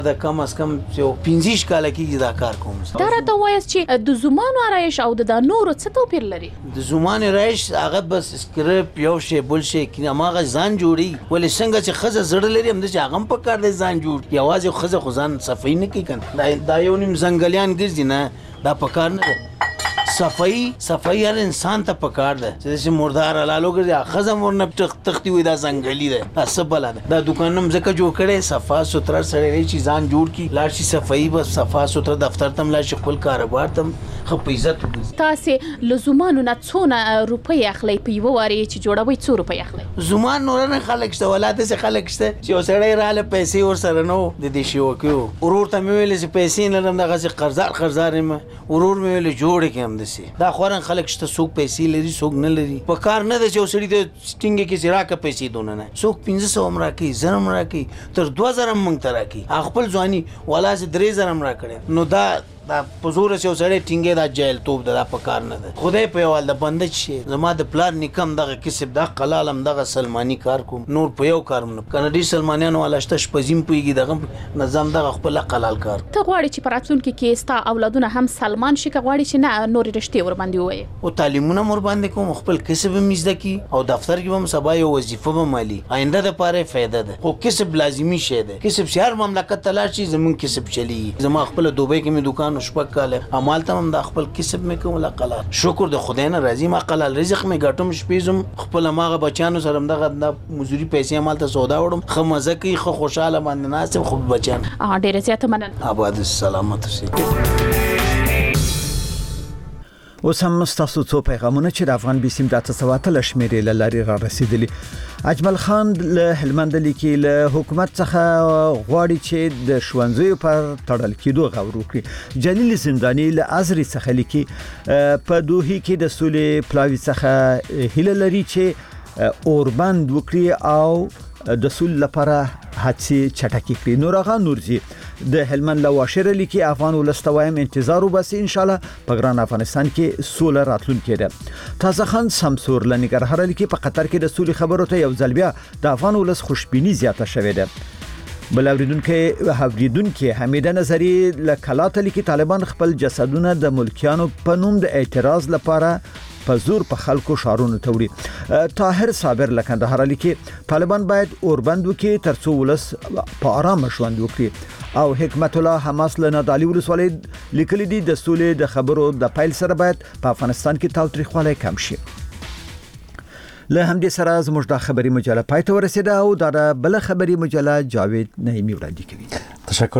دا کم از کم یو 15 کاله کېږي دا کار کوم. دا راته ووایاست چې د زومانو آرایش او د نورو څه توپیر لري؟ د زومان آرایش هغه بس سکرپ یو شی بل شی هماغه ځان جوړي، ولې څنګه چې ښځه زړه لري همداسې هغه هم پکار دی ځان جوړ. یوازې ښځه خو ځان صفایي نه کوي کنه، دا یو نیم ځنګلیان ګرځي نه، دا پکار نه دی. صفایي هر انسان ته پکار ده چې داسې مردار حلالو ګرځي، ښځه مور نه تښتي وي دا ځنګلي ده، دا څه بله ده. دا دوکان هم ځکه جوړ کړی صفا سوتره سړی دی چې ځان جوړ کړي، لاړ شي صفایي بس صفا سوتره دفتر ته هم لاړ شي، خپل کاروبار ته هم ښه په عزت وګرځي. تاسې له زومانو نه څونه روپۍ اخلئ په یوه وارې چې جوړوئ؟ څو روپۍ اخلئ؟ زومان نور نه خلک شته، ولا داسې خلک شته چې یو سړی راغله پیسې ورسره نه و د دې شوکیو، ورور ته مې ویلې چې پیسې نه لرم دغسې قرضدار یم، ورور مې ویلې جوړې کړې همداسې. دا خورا خلک شته، څوک پیسې لري څوک نه لري. په کار نه ده چې یو سړي ته ټینګې کې راکړه پیسې دونه نه، څوک 1500 هم راکوي، 1000 هم راکوي، تر 2000 هم موږ ته راکوي. خپل ځواني ولا چې 3000 هم راکړی. نو دا په زور چې یو سړی ټینګې دا جاهلتوب ده، دا په کار نه ده. خدای په یو حال د بنده شي، زما د پلار نیکه هم دغه کسب دا قلال هم دغه سلماني کار کوم، نور په یو کار نه. کنډي سلمانیانو والا شته شپږی هم پوهېږي، دغه نظام دغه خپل قلال کار. ته غواړې چې په راتلونکي کې ستا اولادونه هم سلمان شي که غواړې چې نه نورې رشتې ورباندې ووایې؟ او تعلیمونه هم ورباندې کوم، خپل کسب هم زده کړي او دفتر کې هم سبا یو وظیفه به مالي آینده دپاره فایده ده. خو کسب لازمي شی ده، کسب چې هر مملکت ته لاړ شي زموږ کسب چلیږي. زما خپله دوبۍ کې مې دوکان 6 کاله مالته هم دا خپل کسب مې کوم قلال. شکر د خدای نه راځي، ما قلال رزق مې ګټم، شپېزم خپل هماغه بچیانو سره هم دغه مزدوري پیسې مالته سودا وړم، ښه مزه کوي، ښه خوشحاله باندې ناست یم. خو بچیان ډېره زیاته مننه. آباد سلامت اوسئ. اوس هم ستاسو څو پیغامونه چې د افغان بیسیم د 813 شمیرې له لارې را رسیدلي. اجمل خان له هلمند لیکي له حکومت څخه غواړي چې د ښوونځیو پر تړل کېدو غور وکړي. جلیل زندانی له ازري څخه لیکي په دوحې کې د سولې پلاوي څخه هیله لري چې اوربند وکړي او د سول لپاره هڅې چټکې کړي. نورغه نورزي د هلمند له واشره لیکي افغان ولستوایم انتظار وباسي، ان شاء الله په ګران افغانستان کې سوله راتلونکې ده. تازه خان سمسور لنګرهار لیکي په قطر کې د سولې خبرو ته یو ځل بیا د افغان ولس خوشبيني زیاته شوې ده. بل اوریدونکو حمیده نظری له کلاته لیکي طالبان خپل جسدونه د ملکیانو په نوم د اعتراض لپاره په زور په خلکو شارونو ته وړي. طاهر صابر له کندهار لیکي طالبان باید اوربند وکړي ترڅو ولس په آرام ژوند وکړي. او حکمت الله حماس له نادعلي ولسوالۍ لیکلي دي د سولې د خبرو د پیل سره باید په افغانستان کې تاوتریخوالی کم شي. له همدې سره زموږ د خبري مجله پای ته ورسېده او دا بل خبري مجله جاوید نعیمي وړاندې کوي. تشکر.